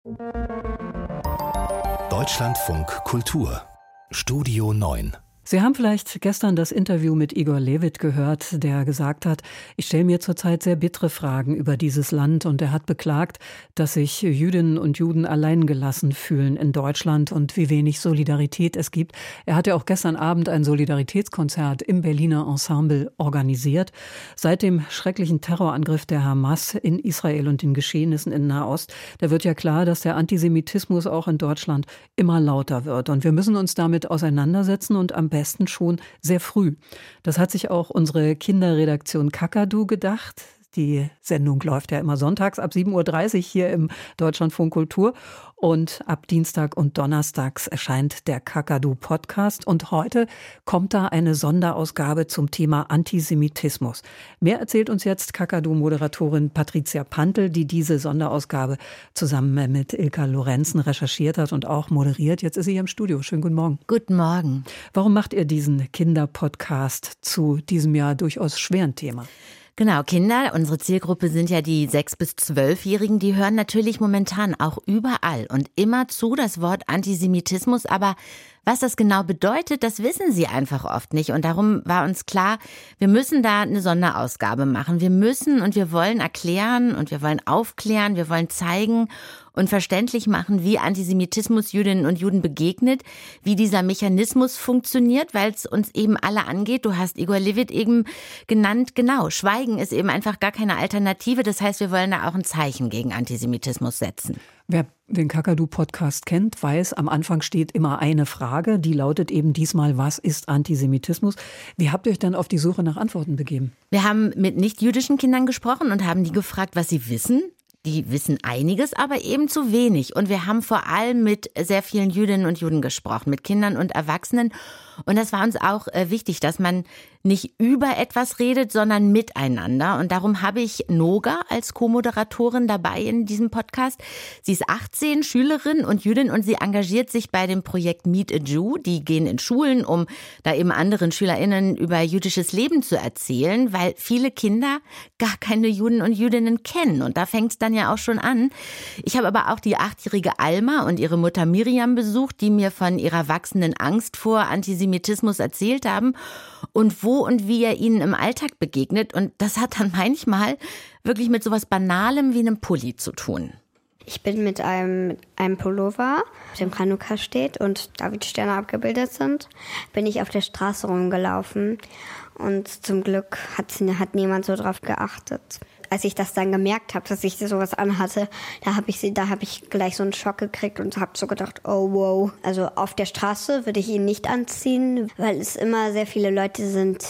Deutschlandfunk Kultur Studio 9. Sie haben vielleicht gestern das Interview mit Igor Levit gehört, der gesagt hat, ich stelle mir zurzeit sehr bittere Fragen über dieses Land, und er hat beklagt, dass sich Jüdinnen und Juden alleingelassen fühlen in Deutschland und wie wenig Solidarität es gibt. Er hat ja auch gestern Abend ein Solidaritätskonzert im Berliner Ensemble organisiert. Seit dem schrecklichen Terrorangriff der Hamas in Israel und den Geschehnissen in Nahost, da wird ja klar, dass der Antisemitismus auch in Deutschland immer lauter wird. Und wir müssen uns damit auseinandersetzen, und am besten schon sehr früh. Das hat sich auch unsere Kinderredaktion Kakadu gedacht. Die Sendung läuft ja immer sonntags ab 7.30 Uhr hier im Deutschlandfunk Kultur. Und ab Dienstag und Donnerstags erscheint der Kakadu-Podcast. Und heute kommt da eine Sonderausgabe zum Thema Antisemitismus. Mehr erzählt uns jetzt Kakadu-Moderatorin Patricia Pantel, die diese Sonderausgabe zusammen mit Ilka Lorenzen recherchiert hat und auch moderiert. Jetzt ist sie hier im Studio. Schönen guten Morgen. Guten Morgen. Warum macht ihr diesen Kinderpodcast zu diesem ja durchaus schweren Thema? Genau, Kinder, unsere Zielgruppe sind ja die 6- bis 12-Jährigen, die hören natürlich momentan auch überall und immerzu das Wort Antisemitismus, aber was das genau bedeutet, das wissen sie einfach oft nicht, und darum war uns klar, wir müssen da eine Sonderausgabe machen. Wir müssen und wir wollen erklären und wir wollen aufklären, wir wollen zeigen und verständlich machen, wie Antisemitismus Jüdinnen und Juden begegnet, wie dieser Mechanismus funktioniert, weil es uns eben alle angeht. Du hast Igor Levit eben genannt, genau, Schweigen ist eben einfach gar keine Alternative. Das heißt, wir wollen da auch ein Zeichen gegen Antisemitismus setzen. Wer den Kakadu-Podcast kennt, weiß, am Anfang steht immer eine Frage, die lautet eben diesmal, was ist Antisemitismus? Wie habt ihr euch dann auf die Suche nach Antworten begeben? Wir haben mit nicht-jüdischen Kindern gesprochen und haben die gefragt, was sie wissen. Die wissen einiges, aber eben zu wenig. Und wir haben vor allem mit sehr vielen Jüdinnen und Juden gesprochen, mit Kindern und Erwachsenen. Und das war uns auch wichtig, dass man nicht über etwas redet, sondern miteinander. Und darum habe ich Noga als Co-Moderatorin dabei in diesem Podcast. Sie ist 18, Schülerin und Jüdin, und sie engagiert sich bei dem Projekt Meet a Jew. Die gehen in Schulen, um da eben anderen SchülerInnen über jüdisches Leben zu erzählen, weil viele Kinder gar keine Juden und Jüdinnen kennen. Und da fängt es dann ja auch schon an. Ich habe aber auch die 8-jährige Alma und ihre Mutter Miriam besucht, die mir von ihrer wachsenden Angst vor Antisemitismus erzählt haben und wo und wie er ihnen im Alltag begegnet. Und das hat dann manchmal wirklich mit sowas Banalem wie einem Pulli zu tun. Ich bin mit einem Pullover, auf dem Chanukka steht und Davidsterne abgebildet sind, bin ich auf der Straße rumgelaufen. Und zum Glück hat niemand so drauf geachtet. Als ich das dann gemerkt habe, dass ich sowas anhatte, da habe ich gleich so einen Schock gekriegt und habe so gedacht, oh wow. Also auf der Straße würde ich ihn nicht anziehen, weil es immer sehr viele Leute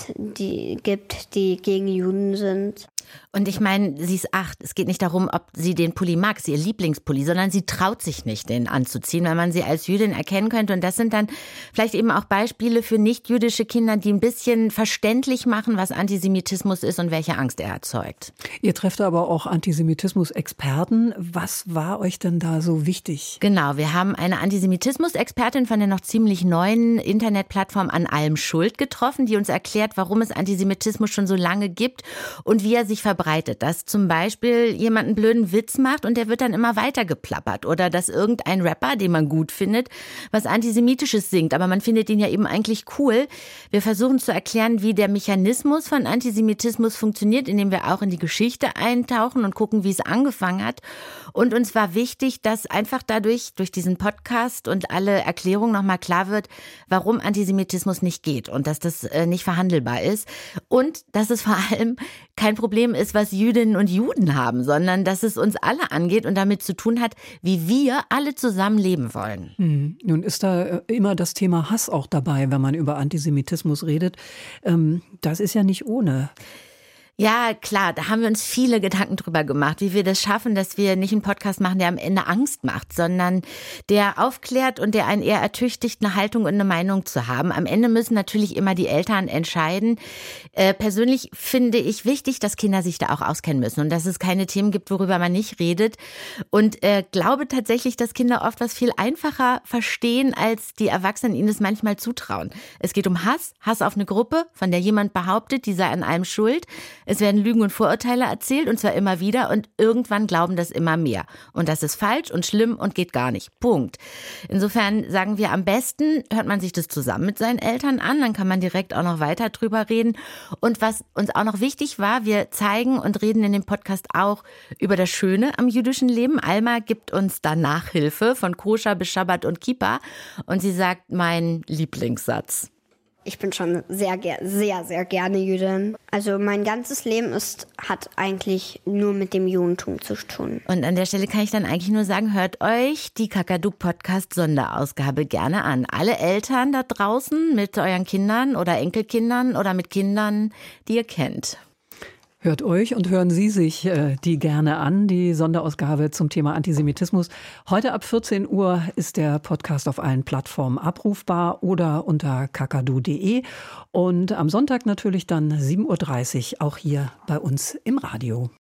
gibt, die gegen Juden sind. Und ich meine, sie ist 8. Es geht nicht darum, ob sie den Pulli mag, ist ihr Lieblingspulli, sondern sie traut sich nicht, den anzuziehen, weil man sie als Jüdin erkennen könnte. Und das sind dann vielleicht eben auch Beispiele für nicht-jüdische Kinder, die ein bisschen verständlich machen, was Antisemitismus ist und welche Angst er erzeugt. Ihr trefft aber auch Antisemitismus-Experten. Was war euch denn da so wichtig? Genau, wir haben eine Antisemitismus-Expertin von der noch ziemlich neuen Internetplattform An allem Schuld getroffen, die uns erklärt, warum es Antisemitismus schon so lange gibt und wie er sich verbreitet. Dass zum Beispiel jemand einen blöden Witz macht und der wird dann immer weiter geplappert. Oder dass irgendein Rapper, den man gut findet, was Antisemitisches singt. Aber man findet ihn ja eben eigentlich cool. Wir versuchen zu erklären, wie der Mechanismus von Antisemitismus funktioniert, indem wir auch in die Geschichte eintauchen und gucken, wie es angefangen hat. Und uns war wichtig, dass einfach durch diesen Podcast und alle Erklärungen nochmal klar wird, warum Antisemitismus nicht geht und dass das nicht verhandelbar ist. Und dass es vor allem kein Problem ist, was Jüdinnen und Juden haben, sondern dass es uns alle angeht und damit zu tun hat, wie wir alle zusammen leben wollen. Nun ist da immer das Thema Hass auch dabei, wenn man über Antisemitismus redet. Das ist ja nicht ohne. Ja, klar, da haben wir uns viele Gedanken drüber gemacht, wie wir das schaffen, dass wir nicht einen Podcast machen, der am Ende Angst macht, sondern der aufklärt und der einen eher ertüchtigt, eine Haltung und eine Meinung zu haben. Am Ende müssen natürlich immer die Eltern entscheiden. Persönlich finde ich wichtig, dass Kinder sich da auch auskennen müssen und dass es keine Themen gibt, worüber man nicht redet. Und glaube tatsächlich, dass Kinder oft was viel einfacher verstehen, als die Erwachsenen ihnen es manchmal zutrauen. Es geht um Hass auf eine Gruppe, von der jemand behauptet, die sei an allem schuld. Es werden Lügen und Vorurteile erzählt und zwar immer wieder und irgendwann glauben das immer mehr. Und das ist falsch und schlimm und geht gar nicht. Punkt. Insofern sagen wir, am besten hört man sich das zusammen mit seinen Eltern an, dann kann man direkt auch noch weiter drüber reden. Und was uns auch noch wichtig war, wir zeigen und reden in dem Podcast auch über das Schöne am jüdischen Leben. Alma gibt uns da Nachhilfe von Koscher bis Schabbat und Kippa und sie sagt meinen Lieblingssatz. Ich bin schon sehr, sehr gerne Jüdin. Also mein ganzes Leben hat eigentlich nur mit dem Judentum zu tun. Und an der Stelle kann ich dann eigentlich nur sagen, hört euch die Kakaduk-Podcast-Sonderausgabe gerne an. Alle Eltern da draußen mit euren Kindern oder Enkelkindern oder mit Kindern, die ihr kennt. Hört euch und hören Sie sich die gerne an, die Sonderausgabe zum Thema Antisemitismus. Heute ab 14 Uhr ist der Podcast auf allen Plattformen abrufbar oder unter kakadu.de. Und am Sonntag natürlich dann 7.30 Uhr auch hier bei uns im Radio.